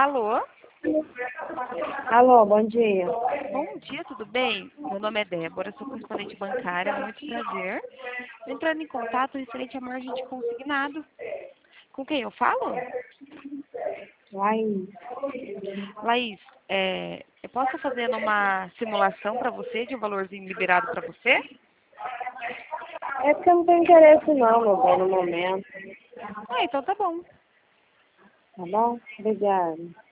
Alô? Alô, bom dia. Bom dia, tudo bem? Meu nome é Débora, sou correspondente bancária, muito prazer. Entrando em contato referente a margem de consignado. Com quem eu falo? Laís. Laís, eu posso estar fazendo uma simulação para você de um valorzinho liberado para você? É porque eu não tenho interesse não, meu bem, no momento. Ah, então tá bom. Tá bom? Obrigada.